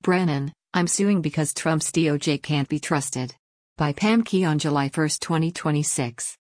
Brennan, I'm suing because Trump's DOJ can't be trusted. By Pam Key on July 1, 2026.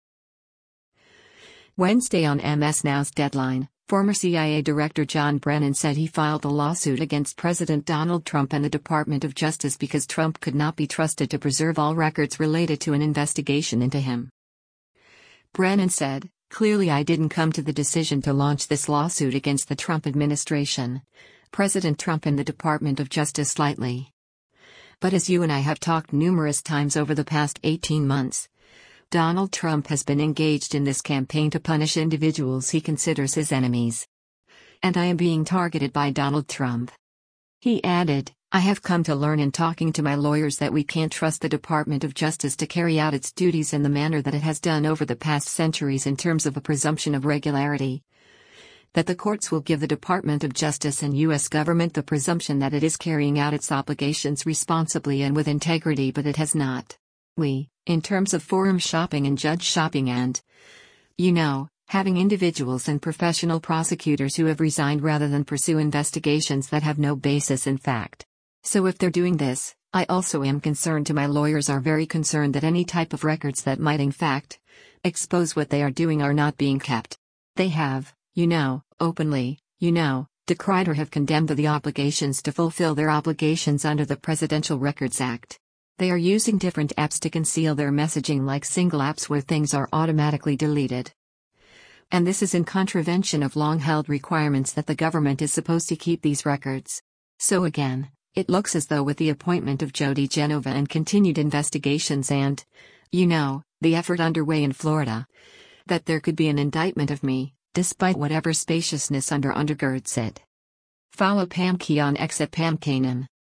Wednesday on MS Now's Deadline, former CIA Director John Brennan said he filed a lawsuit against President Donald Trump and the Department of Justice because Trump could not be trusted to preserve all records related to an investigation into him. Brennan said, "Clearly I didn't come to the decision to launch this lawsuit against the Trump administration, President Trump and the Department of Justice lightly. But as you and I have talked numerous times over the past 18 months, Donald Trump has been engaged in this campaign to punish individuals he considers his enemies. And I am being targeted by Donald Trump." He added, "I have come to learn in talking to my lawyers that we can't trust the Department of Justice to carry out its duties in the manner that it has done over the past centuries in terms of a presumption of regularity. That the courts will give the Department of Justice and U.S. government the presumption that it is carrying out its obligations responsibly and with integrity, but it has not. We, in terms of forum shopping and judge shopping and, having individuals and professional prosecutors who have resigned rather than pursue investigations that have no basis in fact. So if they're doing this, I also am concerned, to my lawyers are very concerned that any type of records that might in fact expose what they are doing are not being kept. They have, openly, decried or have condemned the obligations to fulfill their obligations under the Presidential Records Act. They are using different apps to conceal their messaging, like single apps where things are automatically deleted. And this is in contravention of long-held requirements that the government is supposed to keep these records. So again, it looks as though with the appointment of Jody Genova and continued investigations and, the effort underway in Florida, that there could be an indictment of me, despite whatever spaciousness undergirds it." Follow Pam Key on X at Pam Kanan.